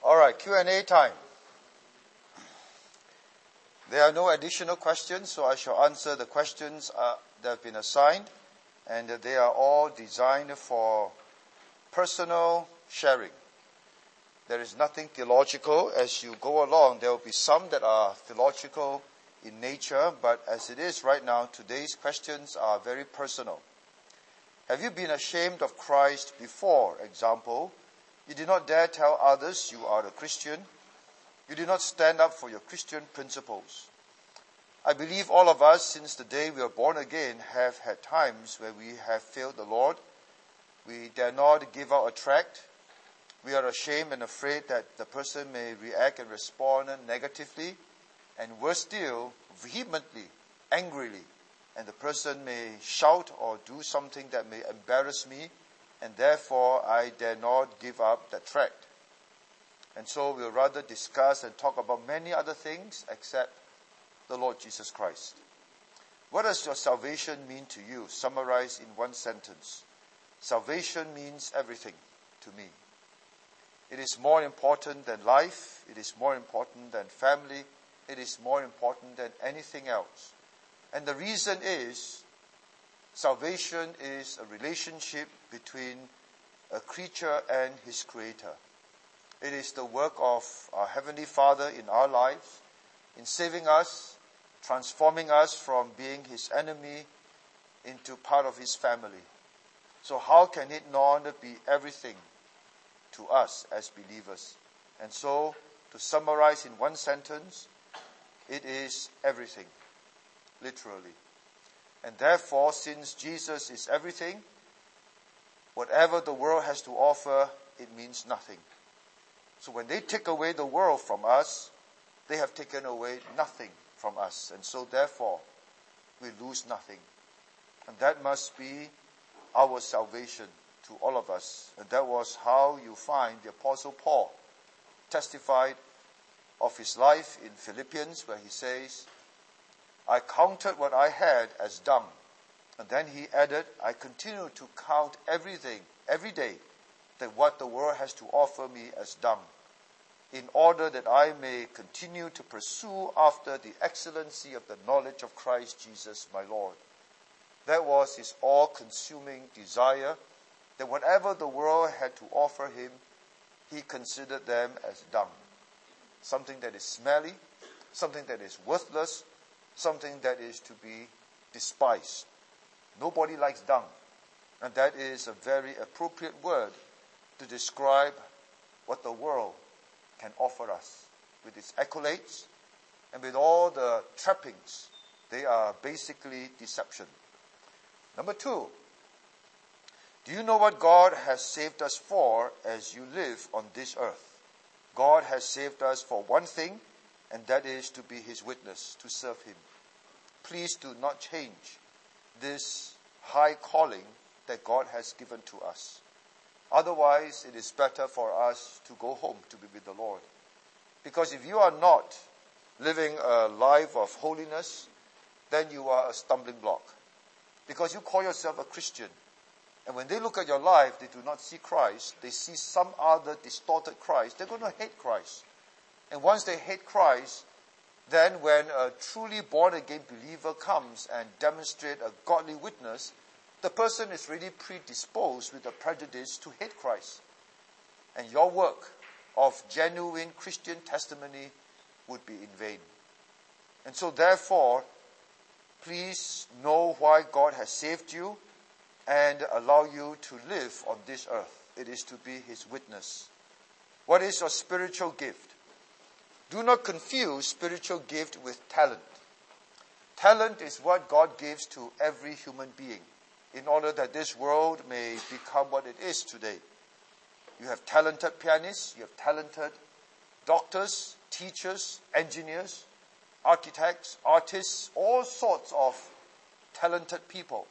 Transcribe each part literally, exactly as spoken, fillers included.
All right, Q and A time. There are no additional questions, so I shall answer the questions uh, that have been assigned, and they are all designed for personal sharing. There is nothing theological. As you go along, there will be some that are theological in nature, but as it is right now, today's questions are very personal. Have you been ashamed of Christ before? Example, you did not dare tell others you are a Christian. You did not stand up for your Christian principles. I believe all of us, since the day we were born again, have had times where we have failed the Lord. We dare not give out a tract. We are ashamed and afraid that the person may react and respond negatively, and worse still, vehemently, angrily, and the person may shout or do something that may embarrass me, and therefore I dare not give up the tract. And so we'll rather discuss and talk about many other things except the Lord Jesus Christ. What does your salvation mean to you? Summarized in one sentence. Salvation means everything to me. It is more important than life. It is more important than family. It is more important than anything else. And the reason is, salvation is a relationship between a creature and his creator. It is the work of our Heavenly Father in our lives, in saving us, transforming us from being his enemy into part of his family. So how can it not be everything to us as believers? And so, to summarize in one sentence, it is everything, literally. And therefore, since Jesus is everything, whatever the world has to offer, it means nothing. So when they take away the world from us, they have taken away nothing from us. And so therefore, we lose nothing. And that must be our salvation to all of us. And that was how you find the Apostle Paul testified of his life in Philippians, where he says, I counted what I had as dung. And then he added, I continue to count everything, every day, that what the world has to offer me as dung, in order that I may continue to pursue after the excellency of the knowledge of Christ Jesus my Lord. That was his all-consuming desire, that whatever the world had to offer him, he considered them as dung. Something that is smelly, something that is worthless, something that is to be despised. Nobody likes dung. And that is a very appropriate word to describe what the world can offer us. With its accolades and with all the trappings, they are basically deception. Number two, do you know what God has saved us for as you live on this earth? God has saved us for one thing, and that is to be his witness, to serve him. Please do not change this high calling that God has given to us. Otherwise, it is better for us to go home to be with the Lord. Because if you are not living a life of holiness, then you are a stumbling block. Because you call yourself a Christian. And when they look at your life, they do not see Christ. They see some other distorted Christ. They're going to hate Christ. And once they hate Christ, then when a truly born-again believer comes and demonstrates a godly witness, the person is really predisposed with a prejudice to hate Christ. And your work of genuine Christian testimony would be in vain. And so therefore, please know why God has saved you and allow you to live on this earth. It is to be his witness. What is your spiritual gift? Do not confuse spiritual gift with talent. Talent is what God gives to every human being, in order that this world may become what it is today. You have talented pianists, you have talented doctors, teachers, engineers, architects, artists, all sorts of talented people.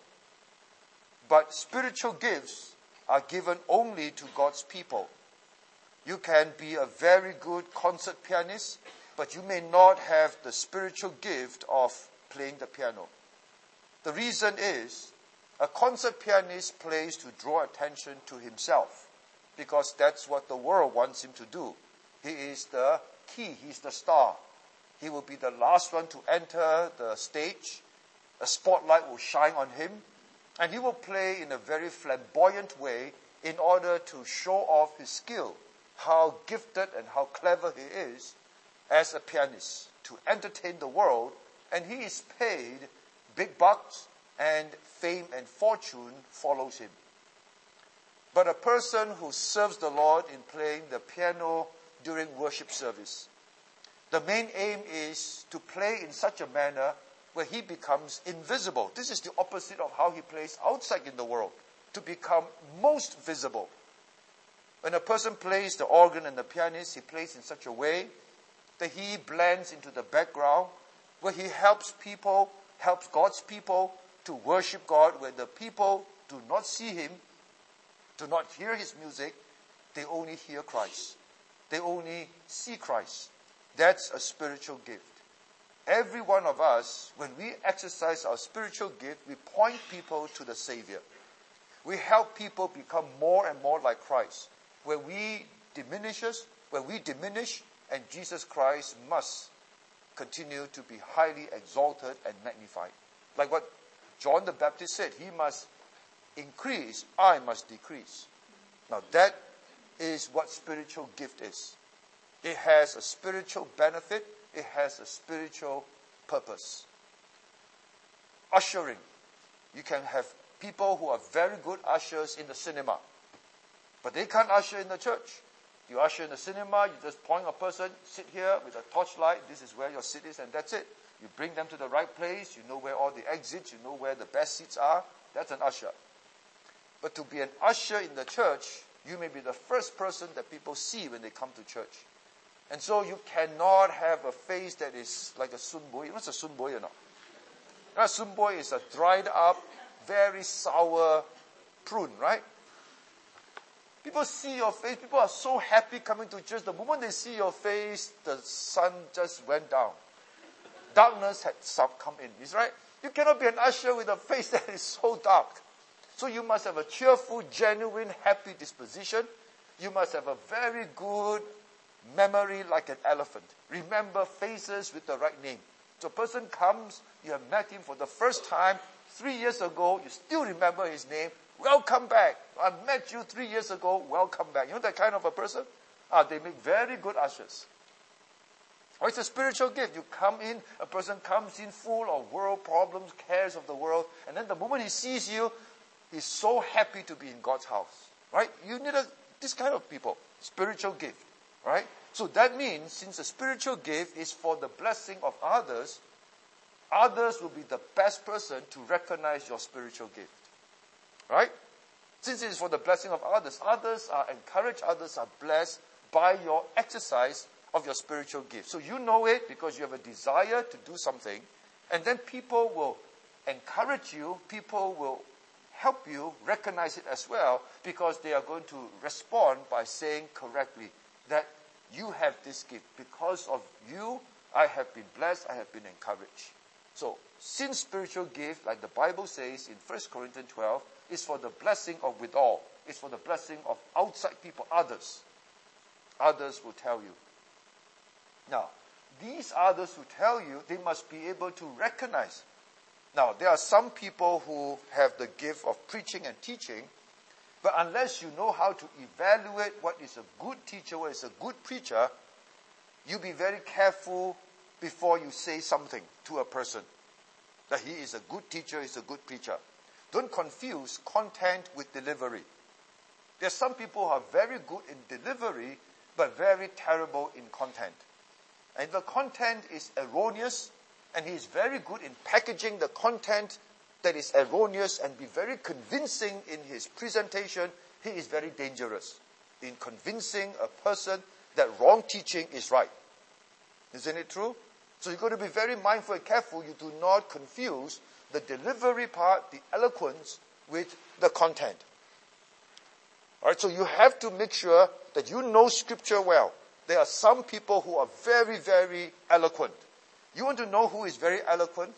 But spiritual gifts are given only to God's people. You can be a very good concert pianist, but you may not have the spiritual gift of playing the piano. The reason is, a concert pianist plays to draw attention to himself, because that's what the world wants him to do. He is the key. He's the star. He will be the last one to enter the stage. A spotlight will shine on him. And he will play in a very flamboyant way in order to show off his skill, how gifted and how clever he is as a pianist, to entertain the world. And he is paid big bucks, and fame and fortune follows him. But a person who serves the Lord in playing the piano during worship service, the main aim is to play in such a manner where he becomes invisible. This is the opposite of how he plays outside in the world, to become most visible. When a person plays the organ and the pianist, he plays in such a way that he blends into the background, where he helps people, helps God's people to worship God, where the people do not see him, do not hear his music, they only hear Christ. They only see Christ. That's a spiritual gift. Every one of us, when we exercise our spiritual gift, we point people to the Savior. We help people become more and more like Christ. Where we diminishes, where we diminish, and Jesus Christ must continue to be highly exalted and magnified. Like what John the Baptist said, he must increase, I must decrease. Now that is what spiritual gift is. It has a spiritual benefit. It has a spiritual purpose. Ushering. You can have people who are very good ushers in the cinema, but they can't usher in the church. You usher in the cinema, you just point a person, sit here with a torchlight, this is where your seat is, and that's it. You bring them to the right place, you know where all the exits, you know where the best seats are. That's an usher. But to be an usher in the church, you may be the first person that people see when they come to church. And so you cannot have a face that is like a sun boy. What's a sun boy or not? A sun boy is a dried up, very sour prune, right? People see your face. People are so happy coming to church. The moment they see your face, the sun just went down. Darkness had come in. Is right? You cannot be an usher with a face that is so dark. So you must have a cheerful, genuine, happy disposition. You must have a very good memory like an elephant. Remember faces with the right name. So a person comes, you have met him for the first time three years ago, you still remember his name. Welcome back. I met you three years ago. Welcome back. You know that kind of a person? Ah, they make very good ushers. Or it's a spiritual gift. You come in, a person comes in full of world problems, cares of the world, and then the moment he sees you, he's so happy to be in God's house. Right? You need a, this kind of people. Spiritual gift. Right? So that means, since a spiritual gift is for the blessing of others, others will be the best person to recognize your spiritual gift. Right? Since it is for the blessing of others, others are encouraged, others are blessed by your exercise of your spiritual gift. So you know it because you have a desire to do something, and then people will encourage you, people will help you recognize it as well, because they are going to respond by saying correctly that you have this gift. Because of you, I have been blessed, I have been encouraged. So, since spiritual gift, like the Bible says in First Corinthians twelve, is for the blessing of withal. It's for the blessing of outside people, others. Others will tell you. Now, these others who tell you, they must be able to recognize. Now, there are some people who have the gift of preaching and teaching, but unless you know how to evaluate what is a good teacher, what is a good preacher, you be very careful before you say something to a person. That he is a good teacher, he's a good preacher. Don't confuse content with delivery. There are some people who are very good in delivery, but very terrible in content. And if the content is erroneous, and he is very good in packaging the content that is erroneous and be very convincing in his presentation, he is very dangerous in convincing a person that wrong teaching is right. Isn't it true? So you've got to be very mindful and careful you do not confuse the delivery part, the eloquence, with the content. Alright, so you have to make sure that you know Scripture well. There are some people who are very, very eloquent. You want to know who is very eloquent?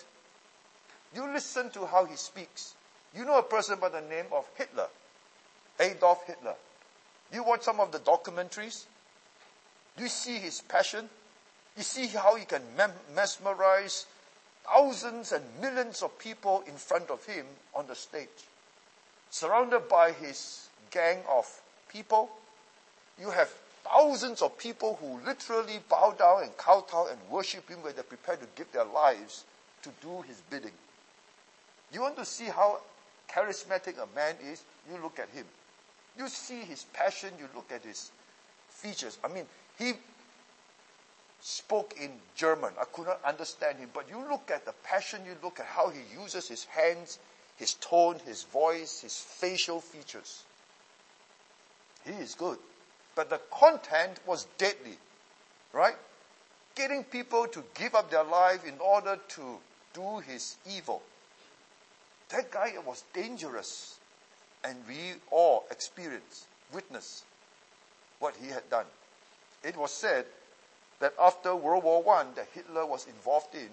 You listen to how he speaks. You know a person by the name of Hitler, Adolf Hitler. You watch some of the documentaries. Do you see his passion? You see how he can mem- mesmerize thousands and millions of people in front of him on the stage, surrounded by his gang of people. You have thousands of people who literally bow down and kowtow and worship him when they're prepared to give their lives to do his bidding. You want to see how charismatic a man is? You look at him. You see his passion, you look at his features. I mean, he spoke in German. I could not understand him. But you look at the passion, you look at how he uses his hands, his tone, his voice, his facial features. He is good. But the content was deadly, right? Getting people to give up their life in order to do his evil. That guy was dangerous. And we all experienced, witnessed what he had done. It was said that after World War One that Hitler was involved in,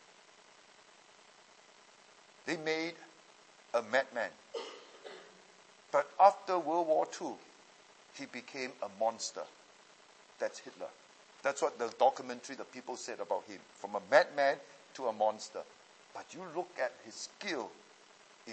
they made a madman. But after World War Two, he became a monster. That's Hitler. That's what the documentary, the people said about him. From a madman to a monster. But you look at his skill in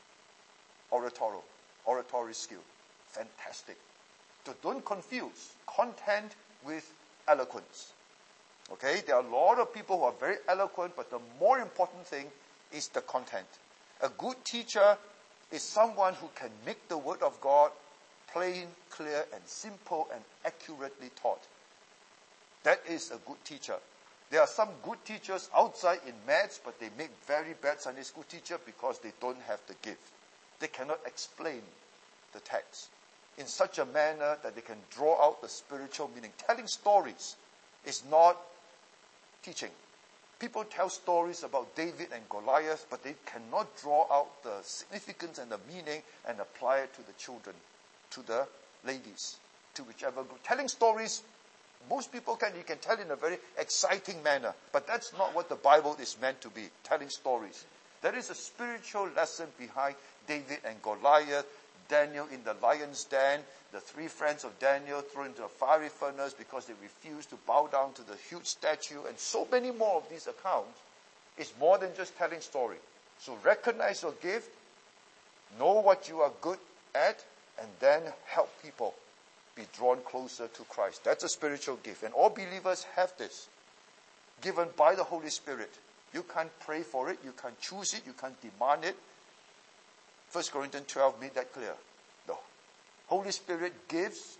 oratory, oratory skill. Fantastic. So don't confuse content with eloquence. Okay, there are a lot of people who are very eloquent, but the more important thing is the content. A good teacher is someone who can make the word of God plain, clear, and simple and accurately taught. That is a good teacher. There are some good teachers outside in maths, but they make very bad Sunday school teachers because they don't have the gift. They cannot explain the text in such a manner that they can draw out the spiritual meaning. Telling stories is not teaching. People tell stories about David and Goliath, but they cannot draw out the significance and the meaning and apply it to the children, to the ladies, to whichever group. Telling stories, most people can, you can tell in a very exciting manner, but that's not what the Bible is meant to be, telling stories. There is a spiritual lesson behind David and Goliath, Daniel in the lion's den, the three friends of Daniel thrown into a fiery furnace because they refused to bow down to the huge statue, and so many more of these accounts. It's more than just telling story. So recognize your gift, know what you are good at, and then help people be drawn closer to Christ. That's a spiritual gift. And all believers have this, given by the Holy Spirit. You can't pray for it, you can't choose it, you can't demand it. First Corinthians twelve made that clear. The Holy Spirit gives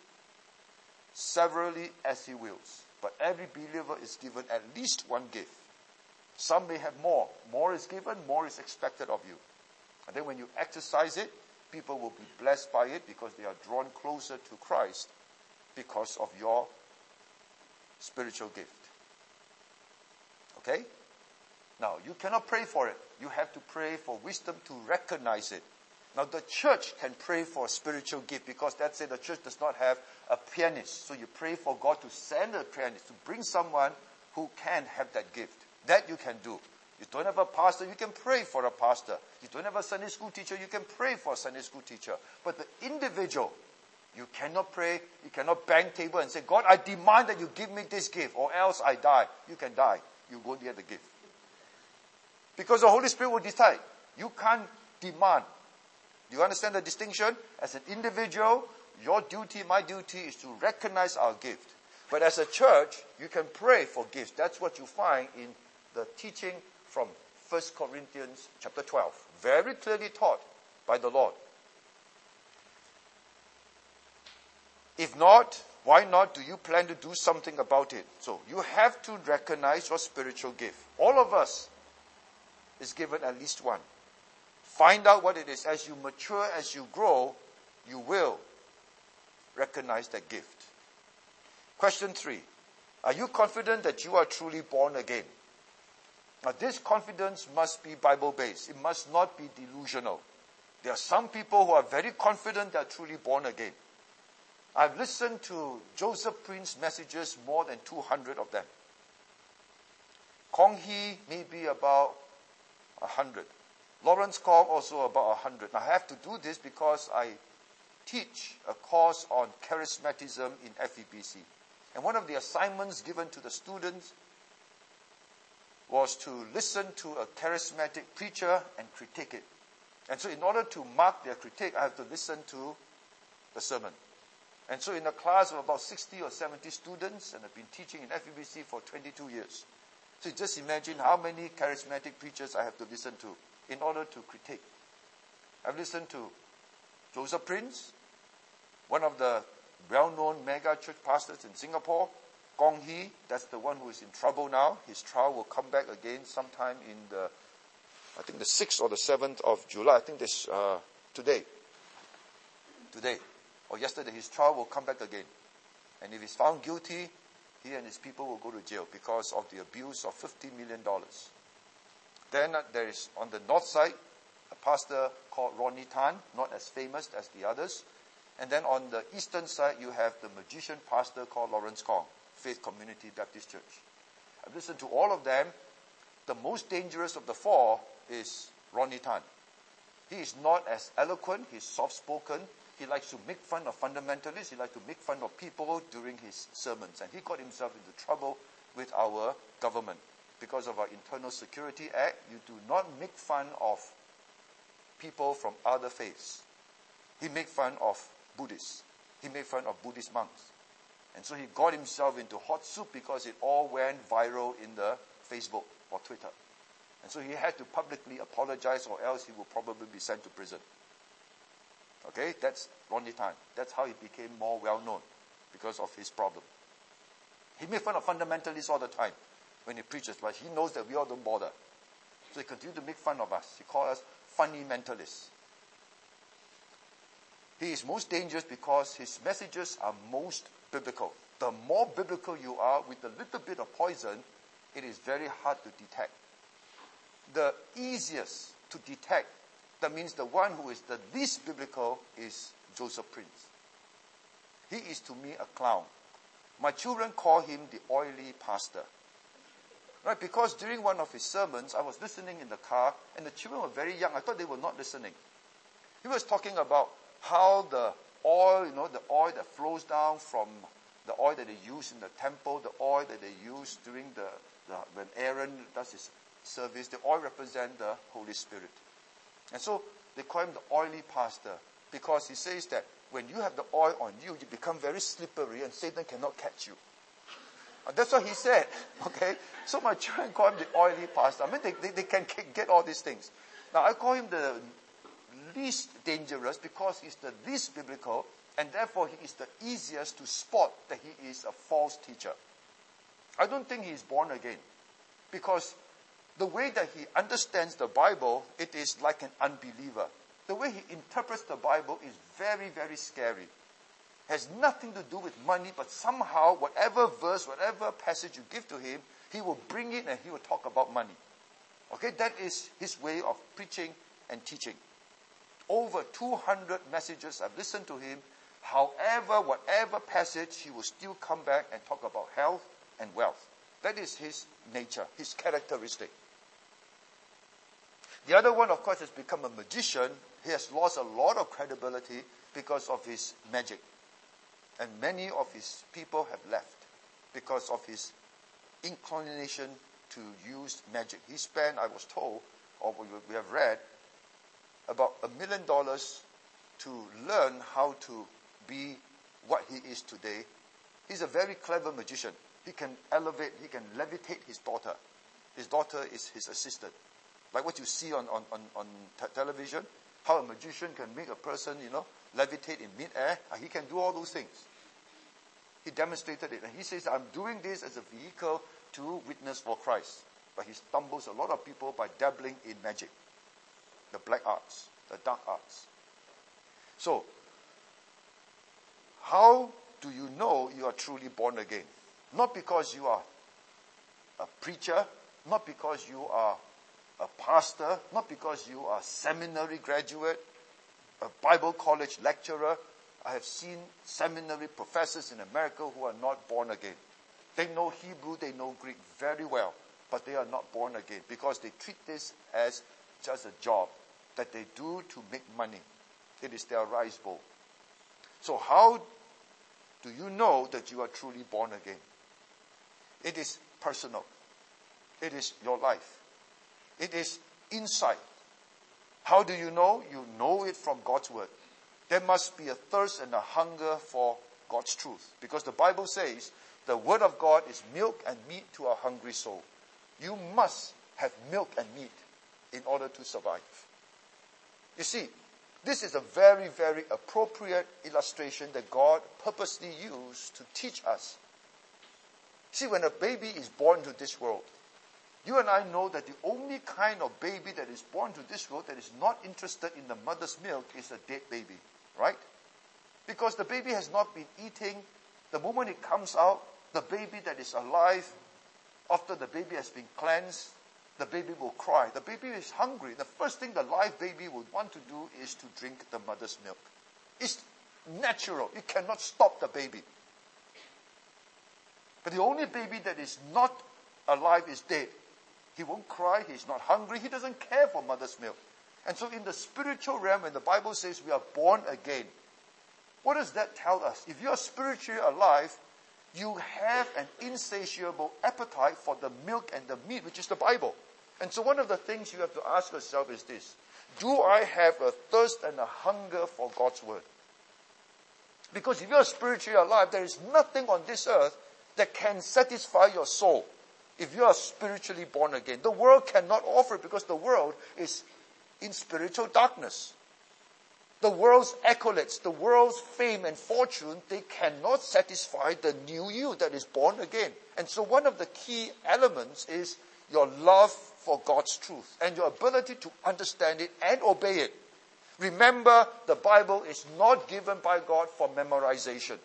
severally as he wills. But every believer is given at least one gift. Some may have more. More is given, more is expected of you. And then when you exercise it, people will be blessed by it because they are drawn closer to Christ because of your spiritual gift. Okay? Now, you cannot pray for it. You have to pray for wisdom to recognize it. Now, the church can pray for a spiritual gift because that's it. The church does not have a pianist. So you pray for God to send a pianist, to bring someone who can have that gift. That you can do. You don't have a pastor, you can pray for a pastor. You don't have a Sunday school teacher, you can pray for a Sunday school teacher. But the individual, you cannot pray, you cannot bang table and say, God, I demand that you give me this gift or else I die. You can die. You won't get the gift. Because the Holy Spirit will decide. You can't demand. Do you understand the distinction? As an individual, your duty, my duty is to recognize our gift. But as a church, you can pray for gifts. That's what you find in the teaching from First Corinthians chapter twelve. Very clearly taught by the Lord. If not, why not do you plan to do something about it? So you have to recognize your spiritual gift. All of us is given at least one. Find out what it is. As you mature, as you grow, you will recognize that gift. Question three. Are you confident that you are truly born again? Now, this confidence must be Bible-based. It must not be delusional. There are some people who are very confident they are truly born again. I've listened to Joseph Prince's messages, more than two hundred of them. Kong Hee maybe about one hundred. Lawrence Kong also about one hundred. Now, I have to do this because I teach a course on charismatism in F E B C. And one of the assignments given to the students was to listen to a charismatic preacher and critique it. And so in order to mark their critique, I have to listen to the sermon. And so in a class of about sixty or seventy students, and I've been teaching in F E B C for twenty-two years. So just imagine how many charismatic preachers I have to listen to in order to critique. I've listened to Joseph Prince, one of the well-known mega church pastors in Singapore. Gong Hee, that's the one who is in trouble now. His trial will come back again sometime in the, I think the sixth or the seventh of July. I think this, uh, today. Today. Or yesterday, his trial will come back again. And if he's found guilty, he and his people will go to jail because of the abuse of fifty million dollars. Then uh, there is, on the north side, a pastor called Ronnie Tan, not as famous as the others. And then on the eastern side, you have the magician pastor called Lawrence Kong, Faith Community Baptist Church. I've listened to all of them. The most dangerous of the four is Ronnie Tan. He is not as eloquent. He's soft-spoken. He likes to make fun of fundamentalists. He likes to make fun of people during his sermons. And he got himself into trouble with our government. Because of our Internal Security Act, you do not make fun of people from other faiths. He made fun of Buddhists. He made fun of Buddhist monks. And so he got himself into hot soup because it all went viral in the Facebook or Twitter. And so he had to publicly apologize, or else he will probably be sent to prison. Okay, that's Ronnie Tan. That's how he became more well-known, because of his problem. He made fun of fundamentalists all the time when he preaches, but he knows that we all don't bother. So he continued to make fun of us. He called us funny mentalists. He is most dangerous because his messages are most biblical. The more biblical you are, with a little bit of poison, it is very hard to detect. The easiest to detect, that means the one who is the least biblical, is Joseph Prince. He is to me a clown. My children call him the oily pastor. Right? Because during one of his sermons, I was listening in the car, and the children were very young. I thought they were not listening. He was talking about how the oil, you know, the oil that flows down from the oil that they use in the temple, the oil that they use during the, the when Aaron does his service, the oil represents the Holy Spirit. And so they call him the oily pastor, because he says that when you have the oil on you, you become very slippery and Satan cannot catch you. And that's what he said. Okay? So my children call him the oily pastor. I mean, they, they, they can get all these things. Now, I call him the least dangerous because he's the least biblical, and therefore he is the easiest to spot that he is a false teacher. I don't think he is born again, because the way that he understands the Bible, it is like an unbeliever. The way he interprets the Bible is very, very scary. Has nothing to do with money, but somehow, whatever verse, whatever passage you give to him, he will bring it and he will talk about money. Okay, that is his way of preaching and teaching. Over two hundred messages I've listened to him. However, whatever passage, he will still come back and talk about health and wealth. That is his nature, his characteristic. The other one, of course, has become a magician. He has lost a lot of credibility because of his magic. And many of his people have left because of his inclination to use magic. He spent, I was told, or we have read, about a million dollars to learn how to be what he is today. He's a very clever magician. He can elevate, he can levitate his daughter. His daughter is his assistant. Like what you see on, on, on, on t- television, how a magician can make a person, you know, levitate in midair. He can do all those things. He demonstrated it. And he says, I'm doing this as a vehicle to witness for Christ. But he stumbles a lot of people by dabbling in magic. The black arts, the dark arts. So, how do you know you are truly born again? Not because you are a preacher, not because you are a pastor, not because you are a seminary graduate, a Bible college lecturer. I have seen seminary professors in America who are not born again. They know Hebrew, they know Greek very well, but they are not born again because they treat this as just a job that they do to make money. It is their rice bowl. So how do you know that you are truly born again? It is personal. It is your life. It is insight. How do you know? You know it from God's word. There must be a thirst and a hunger for God's truth. Because the Bible says the word of God is milk and meat to a hungry soul. You must have milk and meat in order to survive. You see, this is a very, very appropriate illustration that God purposely used to teach us. See, when a baby is born to this world, you and I know that the only kind of baby that is born to this world that is not interested in the mother's milk is a dead baby, right? Because the baby has not been eating. The moment it comes out, the baby that is alive, after the baby has been cleansed, the baby will cry. The baby is hungry. The first thing the live baby would want to do is to drink the mother's milk. It's natural. You cannot stop the baby. But the only baby that is not alive is dead. He won't cry. He's not hungry. He doesn't care for mother's milk. And so in the spiritual realm, when the Bible says we are born again, what does that tell us? If you are spiritually alive, you have an insatiable appetite for the milk and the meat, which is the Bible. And so one of the things you have to ask yourself is this: do I have a thirst and a hunger for God's word? Because if you are spiritually alive, there is nothing on this earth that can satisfy your soul if you are spiritually born again. The world cannot offer it because the world is in spiritual darkness. The world's accolades, the world's fame and fortune, they cannot satisfy the new you that is born again. And so one of the key elements is your love for God's truth and your ability to understand it and obey it. Remember, the Bible is not given by God for memorization.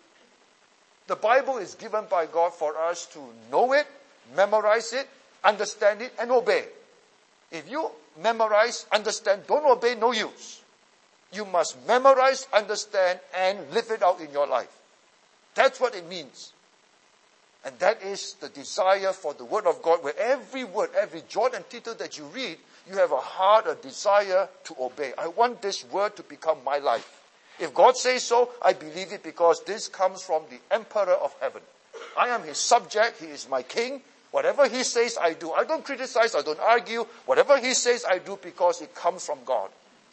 The Bible is given by God for us to know it, memorize it, understand it, and obey. If you memorize, understand, don't obey, no use. You must memorize, understand, and live it out in your life. That's what it means. And that is the desire for the Word of God, where every word, every jot and tittle that you read, you have a heart, a desire to obey. I want this Word to become my life. If God says so, I believe it because this comes from the Emperor of heaven. I am His subject. He is my king. Whatever He says, I do. I don't criticize. I don't argue. Whatever He says, I do because it comes from God.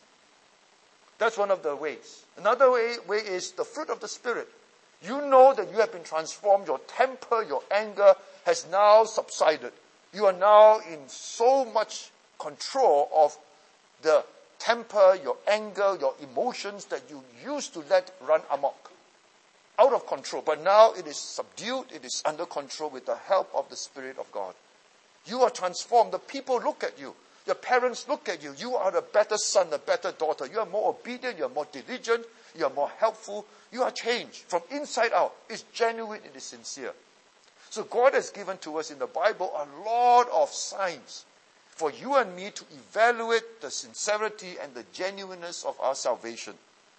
That's one of the ways. Another way, way is the fruit of the Spirit. You know that you have been transformed. Your temper, your anger has now subsided. You are now in so much control of the temper, your anger, your emotions that you used to let run amok. Out of control. But now it is subdued. It is under control with the help of the Spirit of God. You are transformed. The people look at you. Your parents look at you. You are a better son, a better daughter. You are more obedient. You are more diligent. You are more helpful. You are changed from inside out. It's genuine. It is sincere. So God has given to us in the Bible a lot of signs for you and me to evaluate the sincerity and the genuineness of our salvation.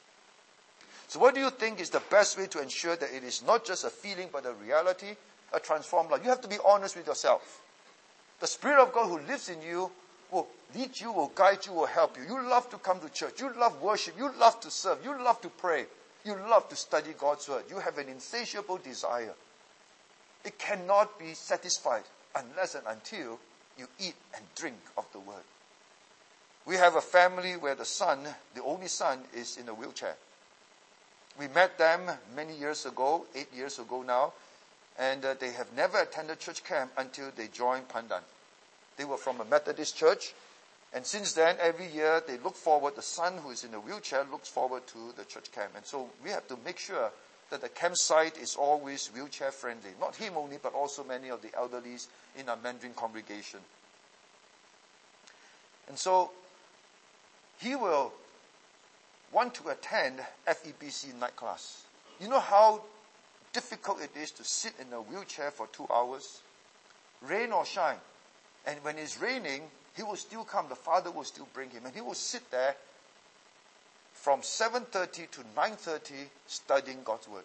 So what do you think is the best way to ensure that it is not just a feeling but a reality, a transformed life? You have to be honest with yourself. The Spirit of God who lives in you will lead you, will guide you, will help you. You love to come to church. You love worship. You love to serve. You love to pray. You love to study God's word. You have an insatiable desire. It cannot be satisfied unless and until you eat and drink of the word. We have a family where the son, the only son, is in a wheelchair. We met them many years ago, eight years ago now, and uh, they have never attended church camp until they joined Pandan. They were from a Methodist church, and since then, every year, they look forward, the son who is in a wheelchair looks forward to the church camp. And so we have to make sure that the campsite is always wheelchair friendly. Not him only, but also many of the elderlies in our Mandarin congregation. And so he will want to attend F E B C night class. You know how difficult it is to sit in a wheelchair for two hours? Rain or shine. And when it's raining, he will still come. The father will still bring him. And he will sit there from seven thirty to nine thirty studying God's word.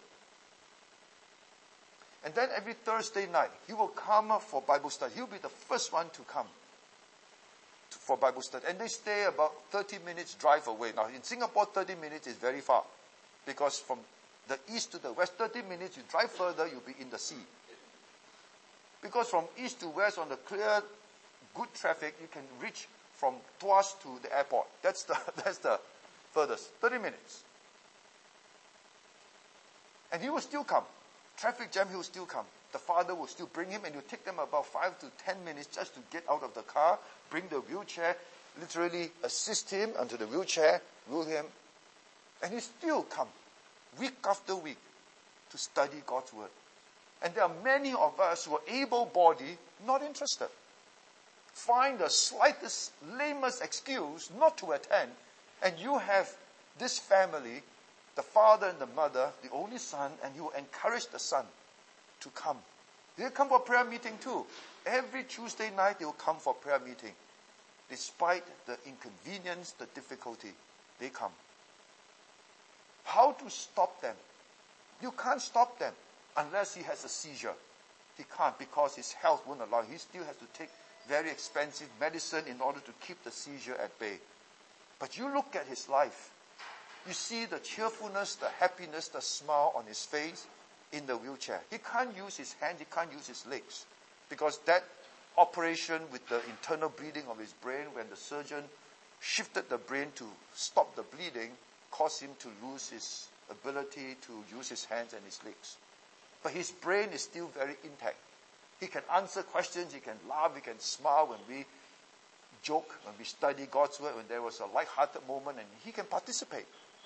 And then every Thursday night, he will come for Bible study. He will be the first one to come to, for Bible study. And they stay about thirty minutes drive away. Now, in Singapore, thirty minutes is very far. Because from the east to the west, thirty minutes, you drive further, you'll be in the sea. Because from east to west on the clear, good traffic, you can reach from Tuas to the airport. That's the, that's the furthest, thirty minutes. And he will still come. Traffic jam, he will still come. The father will still bring him, and it will take them about five to ten minutes just to get out of the car, bring the wheelchair, literally assist him onto the wheelchair, wheel him, and he still come week after week to study God's word. And there are many of us who are able-bodied, not interested. Find the slightest, lamest excuse not to attend, and you have this family, the father and the mother, the only son, and you encourage the son to come. They'll come for prayer meeting too. Every Tuesday night they will come for prayer meeting. Despite the inconvenience, the difficulty, they come. How to stop them? You can't stop them unless he has a seizure. He can't, because his health won't allow. He still has to take very expensive medicine in order to keep the seizure at bay. But you look at his life. You see the cheerfulness, the happiness, the smile on his face in the wheelchair. He can't use his hands, he can't use his legs. Because that operation with the internal bleeding of his brain, when the surgeon shifted the brain to stop the bleeding, caused him to lose his ability to use his hands and his legs. But his brain is still very intact. He can answer questions, he can laugh, he can smile when we joke, when we study God's word, when there was a light-hearted moment, and he can participate.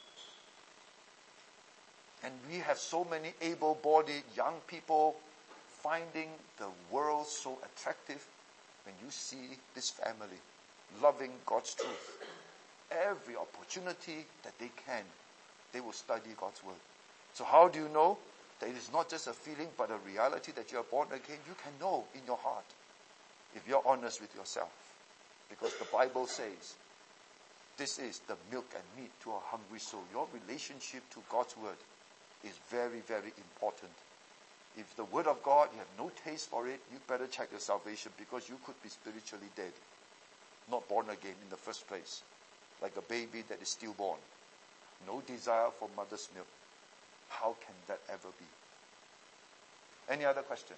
And we have so many able-bodied young people finding the world so attractive when you see this family loving God's truth. Every opportunity that they can, they will study God's word. So how do you know that it is not just a feeling but a reality that you are born again? You can know in your heart if you're honest with yourself. Because the Bible says this is the milk and meat to a hungry soul. Your relationship to God's word is very, very important. If the word of God, you have no taste for it, you better check your salvation, because you could be spiritually dead, not born again in the first place, like a baby that is stillborn. No desire for mother's milk. How can that ever be? Any other question?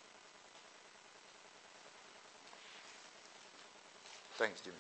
Thanks, Jimmy.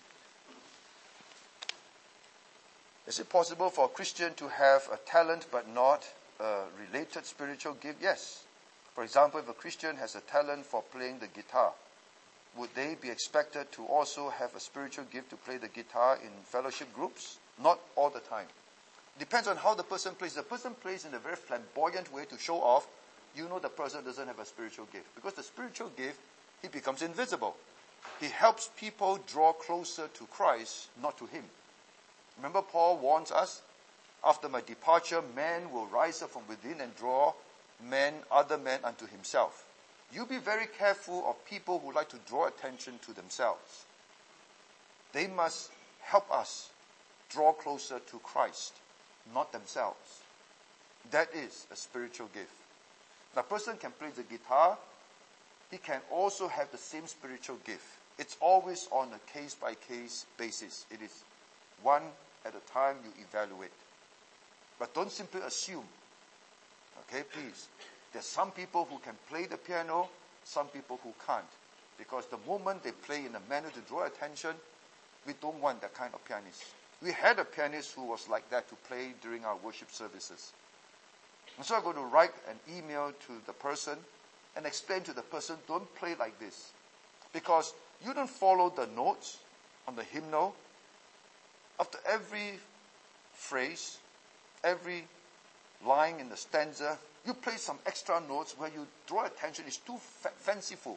Is it possible for a Christian to have a talent but not a related spiritual gift? Yes. For example, if a Christian has a talent for playing the guitar, would they be expected to also have a spiritual gift to play the guitar in fellowship groups? Not all the time. Depends on how the person plays. If the person plays in a very flamboyant way to show off, you know the person doesn't have a spiritual gift. Because the spiritual gift, he becomes invisible. He helps people draw closer to Christ, not to him. Remember, Paul warns us, after my departure, man will rise up from within and draw men, other men unto himself. You be very careful of people who like to draw attention to themselves. They must help us draw closer to Christ, not themselves. That is a spiritual gift. Now, a person can play the guitar. He can also have the same spiritual gift. It's always on a case-by-case basis. It is one at a time you evaluate. But don't simply assume. Okay, please. There's some people who can play the piano, some people who can't. Because the moment they play in a manner to draw attention, we don't want that kind of pianist. We had a pianist who was like that to play during our worship services. And so I'm going to write an email to the person and explain to the person, don't play like this. Because you don't follow the notes on the hymnal. After every phrase, every line in the stanza, you play some extra notes where you draw attention. It's too fa- fanciful.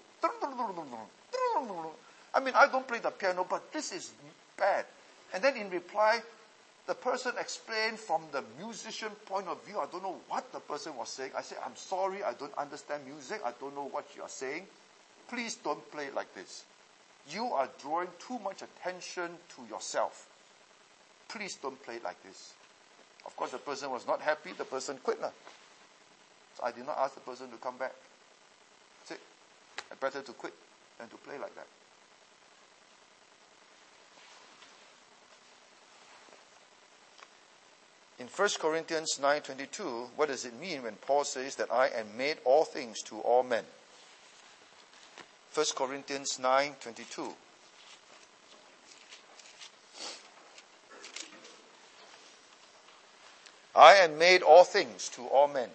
I mean, I don't play the piano, but this is bad. And then in reply, the person explained from the musician point of view. I don't know what the person was saying. I said, I'm sorry, I don't understand music. I don't know what you are saying. Please don't play like this. You are drawing too much attention to yourself. Please don't play like this. Of course, the person was not happy. The person quit. Now. So I did not ask the person to come back. I said, it's better to quit than to play like that. In First Corinthians nine twenty-two, what does it mean when Paul says that I am made all things to all men? First Corinthians nine twenty-two. I am made all things to all men.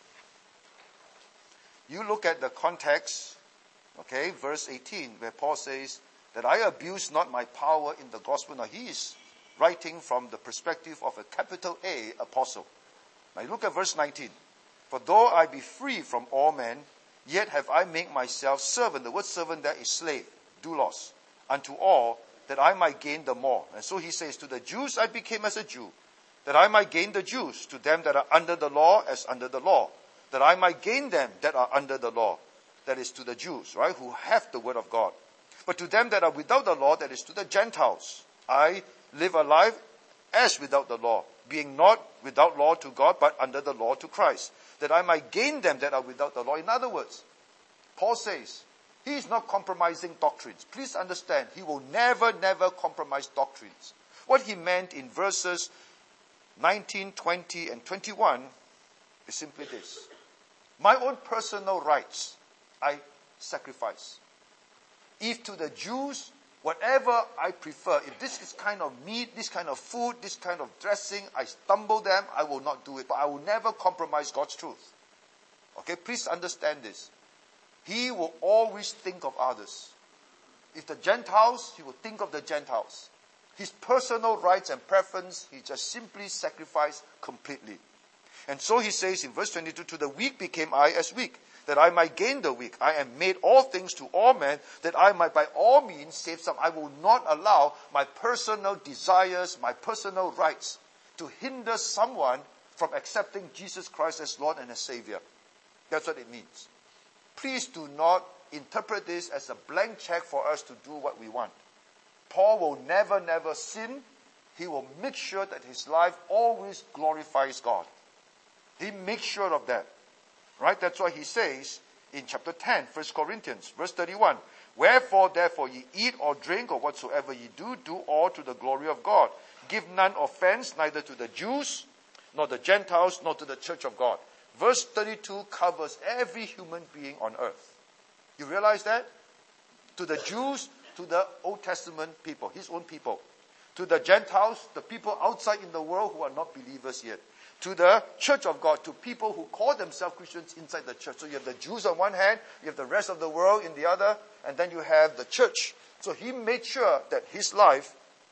You look at the context, okay, verse eighteen, where Paul says that I abuse not my power in the gospel. Now he is writing from the perspective of a capital A apostle. Now you look at verse nineteen. For though I be free from all men, yet have I made myself servant. The word servant there is slave, doulos, unto all, that I might gain the more. And so he says, to the Jews I became as a Jew, that I might gain the Jews, to them that are under the law as under the law, that I might gain them that are under the law. That is to the Jews, right, who have the word of God. But to them that are without the law, that is to the Gentiles, I live a life as without the law, being not without law to God, but under the law to Christ, that I might gain them that are without the law. In other words, Paul says, he is not compromising doctrines. Please understand, he will never, never compromise doctrines. What he meant in verses nineteen, twenty, and twenty-one is simply this. My own personal rights, I sacrifice. If to the Jews, whatever I prefer, if this is kind of meat, this kind of food, this kind of dressing, I stumble them, I will not do it. But I will never compromise God's truth. Okay, please understand this. He will always think of others. If the Gentiles, he will think of the Gentiles. His personal rights and preference, he just simply sacrificed completely. And so he says in verse twenty-two, to the weak became I as weak, that I might gain the weak. I am made all things to all men, that I might by all means save some. I will not allow my personal desires, my personal rights to hinder someone from accepting Jesus Christ as Lord and as Savior. That's what it means. Please do not interpret this as a blank check for us to do what we want. Paul will never, never sin. He will make sure that his life always glorifies God. He makes sure of that. Right? That's why he says in chapter ten, First Corinthians, verse thirty-one, wherefore, therefore, ye eat or drink or whatsoever ye do, do all to the glory of God. Give none offense, neither to the Jews, nor the Gentiles, nor to the church of God. Verse thirty-two covers every human being on earth. You realize that? To the Jews, to the Old Testament people, his own people. To the Gentiles, the people outside in the world who are not believers yet. To the church of God, to people who call themselves Christians inside the church. So you have the Jews on one hand, you have the rest of the world in the other, and then you have the church. So he made sure that his life,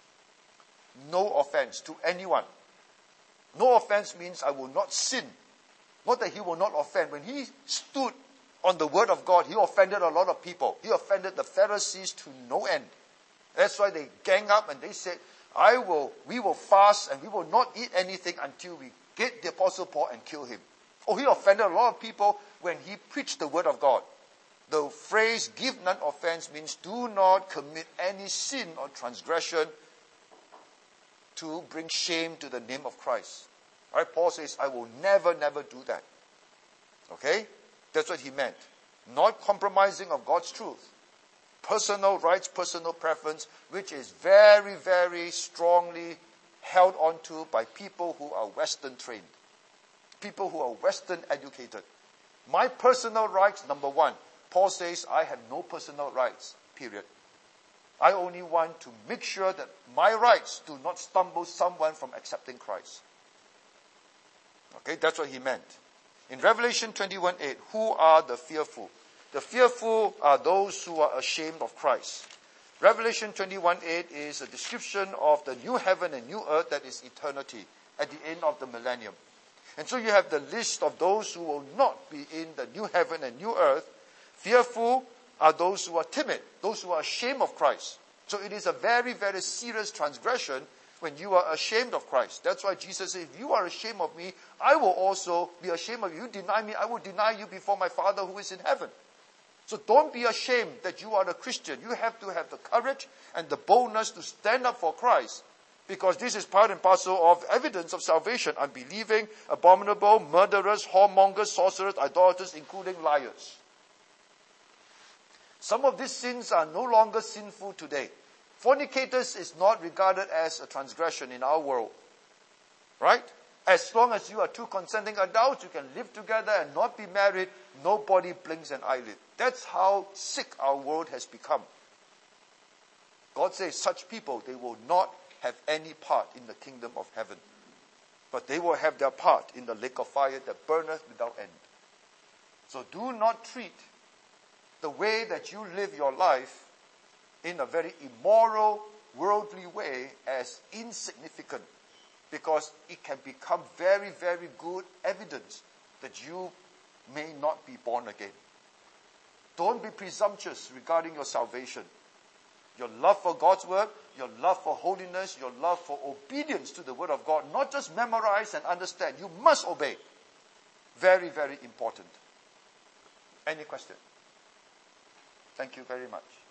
no offense to anyone. No offense means I will not sin. Not that he will not offend. When he stood on the word of God, he offended a lot of people. He offended the Pharisees to no end. That's why they gang up and they said, I will, we will fast and we will not eat anything until we get the Apostle Paul and kill him. Oh, he offended a lot of people when he preached the word of God. The phrase, give none offense, means do not commit any sin or transgression to bring shame to the name of Christ. All right, Paul says, I will never, never do that. Okay? That's what he meant. Not compromising of God's truth. Personal rights, personal preference, which is very, very strongly held onto by people who are Western trained. People who are Western educated. My personal rights, number one. Paul says, I have no personal rights, period. I only want to make sure that my rights do not stumble someone from accepting Christ. Okay, that's what he meant. In Revelation twenty-one eight, who are the fearful? The fearful are those who are ashamed of Christ. Revelation twenty-one eight is a description of the new heaven and new earth that is eternity at the end of the millennium. And so you have the list of those who will not be in the new heaven and new earth. Fearful are those who are timid, those who are ashamed of Christ. So it is a very, very serious transgression when you are ashamed of Christ. That's why Jesus said, if you are ashamed of me, I will also be ashamed of you. You deny me, I will deny you before my Father who is in heaven. So don't be ashamed that you are a Christian. You have to have the courage and the boldness to stand up for Christ, because this is part and parcel of evidence of salvation. Unbelieving, abominable, murderers, whoremongers, sorcerers, idolaters, including liars. Some of these sins are no longer sinful today. Fornicators is not regarded as a transgression in our world. Right? As long as you are two consenting adults, you can live together and not be married. Nobody blinks an eyelid. That's how sick our world has become. God says such people, they will not have any part in the kingdom of heaven. But they will have their part in the lake of fire that burneth without end. So do not treat the way that you live your life in a very immoral, worldly way as insignificant, because it can become very, very good evidence that you may not be born again. Don't be presumptuous regarding your salvation. Your love for God's word, your love for holiness, your love for obedience to the word of God, not just memorize and understand. You must obey. Very, very important. Any question? Thank you very much.